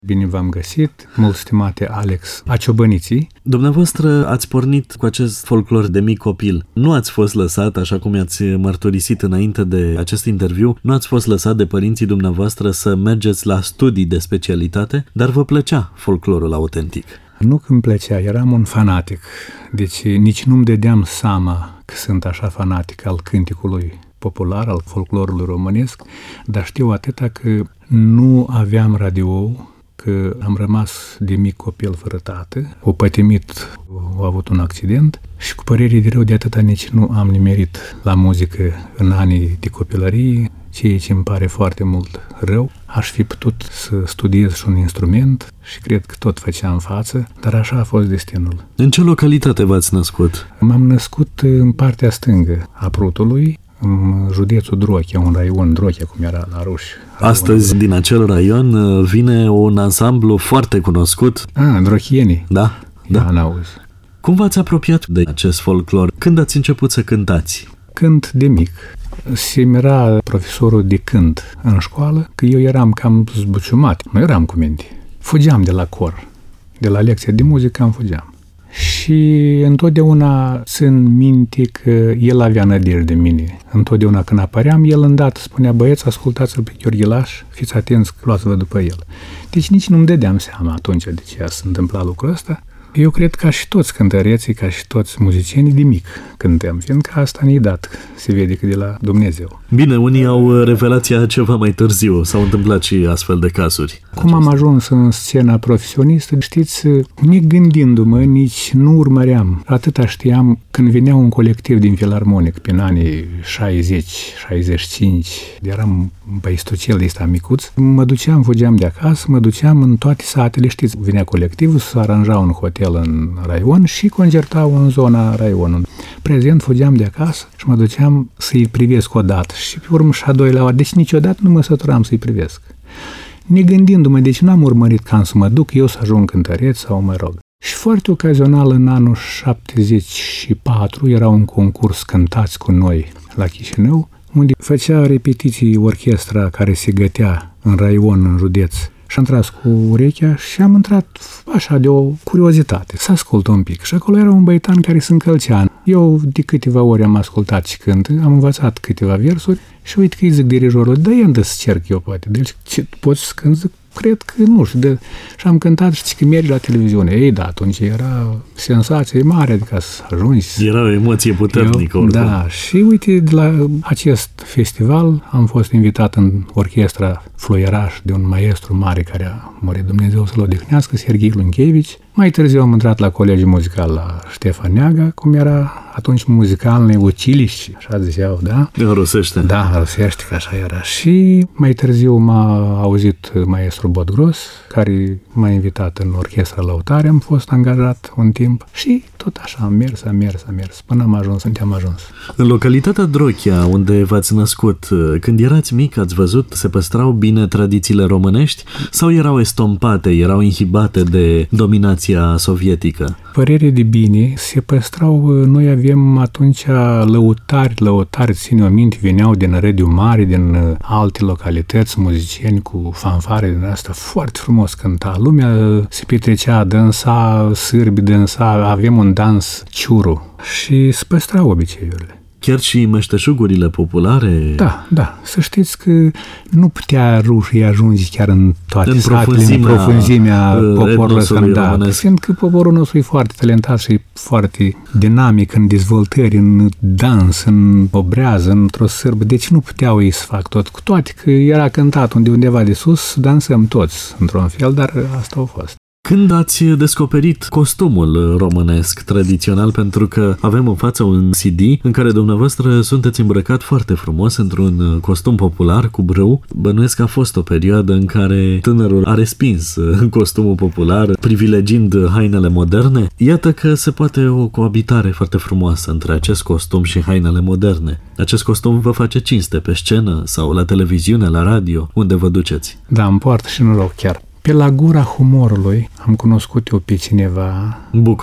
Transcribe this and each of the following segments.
Bine v-am găsit, mult stimate Alex Aciobăniții. Dumneavoastră ați pornit cu acest folclor de mic copil. Nu ați fost lăsat, așa cum i-ați mărturisit înainte de acest interviu, nu ați fost lăsat de părinții dumneavoastră să mergeți la studii de specialitate, dar vă plăcea folclorul autentic. Nu că îmi plăcea, eram un fanatic, deci nici nu-mi dădeam seama că sunt așa fanatic al cânticului popular, al folclorului românesc, dar știu atâta că nu aveam radio, că am rămas de mic copil fără tată, o pătimit, a avut un accident și cu părere de rău de atâta nici nu am nimerit la muzică în anii de copilărie, ceea ce îmi pare foarte mult rău. Aș fi putut să studiez și un instrument și cred că tot făceam față, dar așa a fost destinul. În ce localitate v-ați născut? M-am născut în partea stângă a Prutului, în județul Drochea, un raion Drochea, cum era la Ruși. Astăzi, din acel raion, vine un ansamblu foarte cunoscut. Drochienii. Da, da. N-auzi. Cum v-ați apropiat de acest folclor? Când ați început să cântați? Cânt de mic. Se mira profesorul de cânt în școală, că eu eram cam zbuciumat, nu eram cu minte. Fugeam de la cor, de la lecția de muzică am fugeam. Și întotdeauna țin minte că el avea nădejde de mine. Întotdeauna când apăream, el îndată spunea: băieți, ascultați-l pe Gheorghilaș, fiți atenți, luați-vă după el. Deci nici nu-mi dădeam seama atunci de ce s-a întâmplat lucrul ăsta. Eu cred ca și toți cântăreții, ca și toți muzicienii, de mic cântăm, fiindcă asta ne-i dat, se vede că de la Dumnezeu. Bine, unii au revelația ceva mai târziu, s-au întâmplat și astfel de cazuri. Cum am ajuns în scena profesionistă, știți, negândindu-mă, nici nu urmăream. Atâta știam când venea un colectiv din filarmonic, prin anii 60-65, eram un păistucel de ăsta micuț, mă duceam, fugeam de acasă, mă duceam în toate satele, știți, venea colectivul, se aranja un hotel în raion și concertau în zona raionului. Prezent, fugeam de acasă și mă duceam să-i privesc odată și pe urmă și a doilea oară, deci niciodată nu mă săturam să-i privesc. Negândindu-mă, deci nu am urmărit ca să mă duc eu să ajung cântăreț sau mă rog. Și foarte ocazional, în anul 74, era un concurs Cântați cu noi la Chișinău, unde făcea repetiții orchestra care se gătea în raion, în județ. Și am tras cu urechea și am intrat așa de o curiozitate, să ascult un pic. Și acolo era un băietan care se încălcea. Eu de câteva ori am ascultat și cânt, am învățat câteva versuri și uite că îi zic dirijorul: da, ia să cerc eu poate. Deci ce poți să cânt? Zic, cred că nu știu. Și am cântat, știi că mergi la televiziune. Ei, da, atunci era senzație mare, adică să ajungi. Era o emoție puternică. Oricum. Da, și uite, de la acest festival am fost invitat în orchestra Fluieraș de un maestru mare care a murit, Dumnezeu să-l odihnească, Serghei Lunchevici. Mai târziu am intrat la colegiul muzical la Ștefan Neaga, cum era atunci muzicalne училище, așa ziceau, da? În rusește. Da, în rusește, că așa era. Și mai târziu m-a auzit maestru Bodgros, care m-a invitat în orchestra Lăutare, am fost angajat un timp și tot așa am mers, până am ajuns, unde am ajuns. În localitatea Drochea, unde v-ați născut, când erați mic, ați văzut, se păstrau bine tradițiile românești sau erau estompate, erau inhibate de dominația sovietică? Părere de bine, se păstrau, noi avem atunci lăutari, ține-o minte, veneau din Rădiu Mare, din alte localități, muzicieni cu fanfare din asta, foarte frumos cânta, lumea se petrecea, dansa, sârbi dansa, avem un dans ciuru și se păstrau obiceiurile. Chiar și meșteșugurile populare? Da. Să știți că nu putea rușii ajunge chiar în toate satele, în profunzimea poporului românesc. Fiindcă poporul nostru e foarte talentat și e foarte dinamic în dezvoltări, în dans, în obrează, într-o sârbă. Deci nu puteau ei să fac tot. Cu toate că era cântat undeva de sus, dansăm toți într-un fel, dar asta a fost. Când ați descoperit costumul românesc tradițional, pentru că avem în față un CD în care dumneavoastră sunteți îmbrăcat foarte frumos într-un costum popular cu brâu, bănuiesc că a fost o perioadă în care tânărul a respins costumul popular, privilegiind hainele moderne. Iată că se poate o coabitare foarte frumoasă între acest costum și hainele moderne. Acest costum vă face cinste pe scenă sau la televiziune, la radio, unde vă duceți? Da, îmi poartă și noroc chiar. Pe la Gura Humorului am cunoscut eu pe cineva,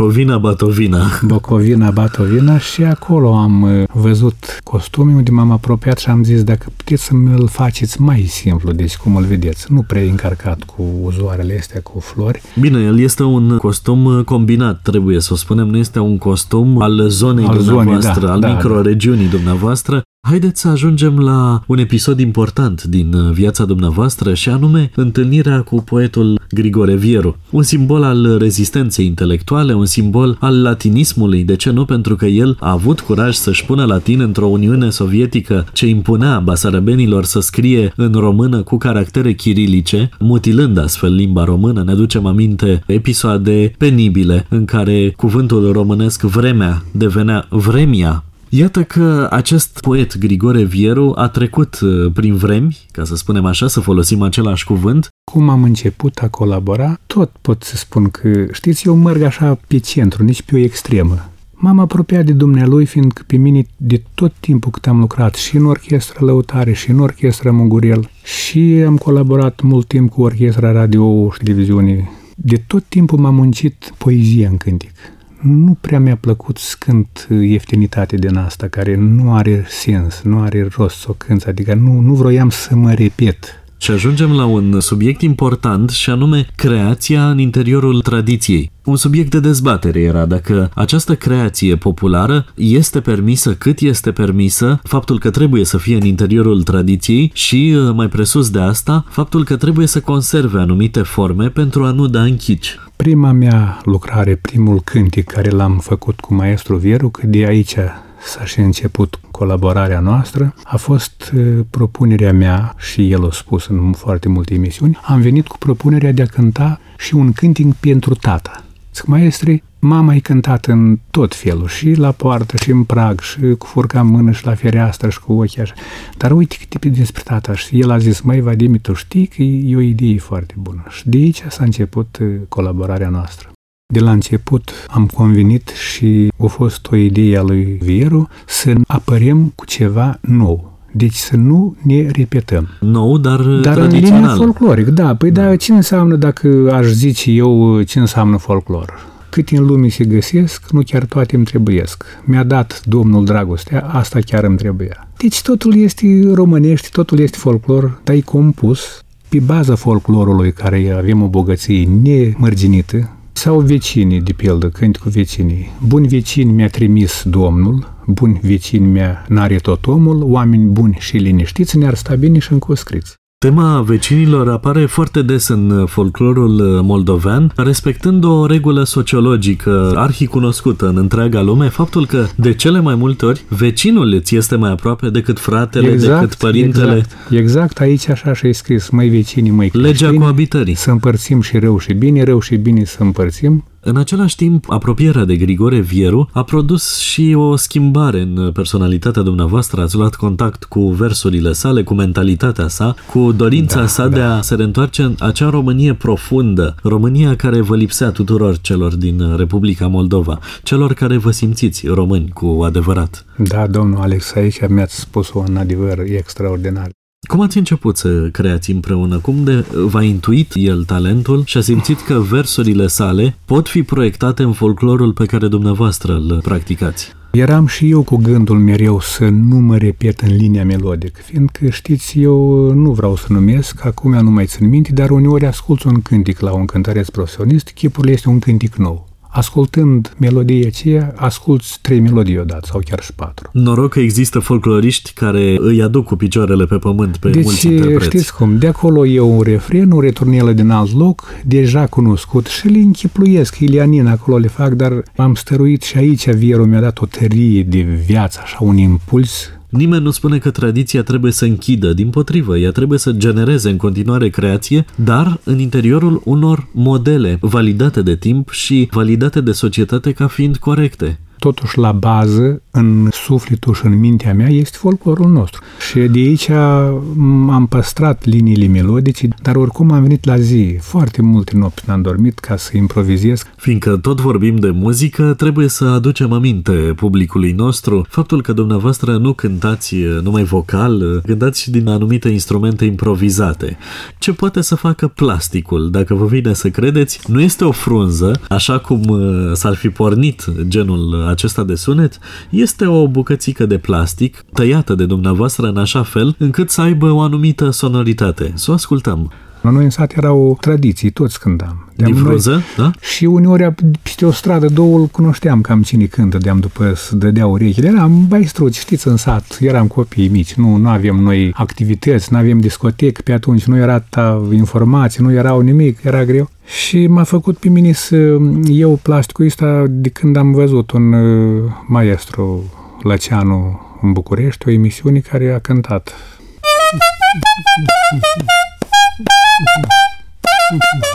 Bucovina Batovina, și acolo am văzut costume unde m-am apropiat și am zis dacă puteți să mi-l faceți mai simplu, deci cum îl vedeți, nu prea încărcat cu uzoarele astea, cu flori. Bine, el este un costum combinat, trebuie să o spunem, nu este un costum al zonei dumneavoastră, al microregiunii dumneavoastră. Haideți să ajungem la un episod important din viața dumneavoastră și anume întâlnirea cu poetul Grigore Vieru. Un simbol al rezistenței intelectuale, un simbol al latinismului, de ce nu? Pentru că el a avut curaj să-și pună latin într-o Uniune Sovietică ce impunea basarabenilor să scrie în română cu caractere chirilice, mutilând astfel limba română. Ne aducem aminte episoade penibile în care cuvântul românesc vremea devenea vremia. Iată că acest poet Grigore Vieru a trecut prin vremi, ca să spunem așa, să folosim același cuvânt. Cum am început a colabora, tot pot să spun că, știți, eu merg așa pe centru, nici pe o extremă. M-am apropiat de dumnealui, fiindcă pe mine de tot timpul cât am lucrat și în orchestră Lăutare și în orchestră Mugurel și am colaborat mult timp cu orchestra radio și televiziune, de tot timpul m-am muncit poezia în cântic. Nu prea mi-a plăcut să cânt ieftinitate din asta, care nu are sens, nu are rost să o cânt, adică nu vroiam să mă repet. Și ajungem la un subiect important și anume creația în interiorul tradiției. Un subiect de dezbatere era dacă această creație populară este permisă, cât este permisă, faptul că trebuie să fie în interiorul tradiției și, mai presus de asta, faptul că trebuie să conserve anumite forme pentru a nu da în chici. Prima mea lucrare, primul cântic care l-am făcut cu maestru Vieru, că de aici s-a și început colaborarea noastră, a fost propunerea mea, și el a spus în foarte multe emisiuni, am venit cu propunerea de a cânta și un cântic pentru tata. Zic, maestri, mama a cântat în tot felul, și la poartă, și în prag, și cu furca în mână, și la fereastră, și cu ochii așa. Dar uite cât e despre tata. Și el a zis, măi, Vadime, tu știi că e o idee foarte bună. Și de aici s-a început colaborarea noastră. De la început am convenit și a fost o idee a lui Vieru să apărem cu ceva nou. Deci să nu ne repetăm. Nou, dar tradițional. În linie folcloric, da. Păi da, ce înseamnă, dacă aș zice eu, ce înseamnă folclor? Cât în lume se găsesc, nu chiar toate îmi trebuiesc. Mi-a dat Domnul dragostea, asta chiar îmi trebuia. Deci totul este românești, totul este folclor, dar e compus pe baza folclorului, care avem o bogăție nemărginită, sau vecinii, de pildă, cânt cu vecinii. Buni vecini mi-a trimis Domnul, buni vecini n-are tot omul, oameni buni și liniștiți ne-ar sta bine și încoscriți. Tema vecinilor apare foarte des în folclorul moldovean, respectând o regulă sociologică arhicunoscută în întreaga lume, faptul că de cele mai multe ori vecinul îți este mai aproape decât fratele, decât părintele. Exact, aici așa și-e scris, măi vecinii, măi creștini, legea coabitării. Să împărțim și rău și bine să împărțim. În același timp, apropierea de Grigore Vieru a produs și o schimbare în personalitatea dumneavoastră. Ați luat contact cu versurile sale, cu mentalitatea sa, cu dorința sa de a se reîntoarce în acea Românie profundă, România care vă lipsea tuturor celor din Republica Moldova, celor care vă simțiți români cu adevărat. Da, domnul Alex, aici mi-ați spus-o în adevăr extraordinar. Cum ați început să creați împreună? Cum de v-a intuit el talentul și a simțit că versurile sale pot fi proiectate în folclorul pe care dumneavoastră îl practicați? Eram și eu cu gândul mereu să nu mă repet în linia melodică, fiindcă, știți, eu nu vreau să numesc, acum nu mai țin minte, dar uneori ascult un cântic la un cântăreț profesionist, chipul este un cântic nou. Ascultând melodia aceea, asculți 3 melodii odată sau chiar și 4. Noroc că există folcloriști care îi aduc cu picioarele pe pământ pe mulți interpreți. Știți cum, de acolo e un refren, o returnelă din alt loc, deja cunoscut și le închipluiesc, Ilianin acolo le fac, dar am stăruit și aici Vieru mi-a dat o tărie de viață, așa un impuls. Nimeni nu spune că tradiția trebuie să închidă, dimpotrivă, ea trebuie să genereze în continuare creație, dar în interiorul unor modele validate de timp și validate de societate ca fiind corecte. Totuși, la bază, în sufletul și în mintea mea este folclorul nostru. Și de aici am păstrat liniile melodice, dar oricum am venit la zi. Foarte multe nopți n-am dormit ca să improvizez. Fiindcă tot vorbim de muzică, trebuie să aducem aminte publicului nostru faptul că dumneavoastră nu cântați numai vocal, cântați și din anumite instrumente improvizate. Ce poate să facă plasticul? Dacă vă vine să credeți, nu este o frunză, așa cum s-ar fi pornit genul acesta de sunet, este o bucățică de plastic tăiată de dumneavoastră în așa fel încât să aibă o anumită sonoritate. Să o ascultăm. La noi în sat era o tradiție, toți cântam. Din frunză, da? Și uneori peste o stradă, două îl cunoșteam cam cine cântă, de-am după să dădea urechile. Eram baistruți, știți, în sat, eram copii mici, nu aveam noi activități, nu aveam discotec, pe atunci nu era informații, nu erau nimic, era greu. Și m-a făcut pe mine să iau plasticul ăsta de când am văzut un maestru Lăceanu în București, o emisiune care a cântat.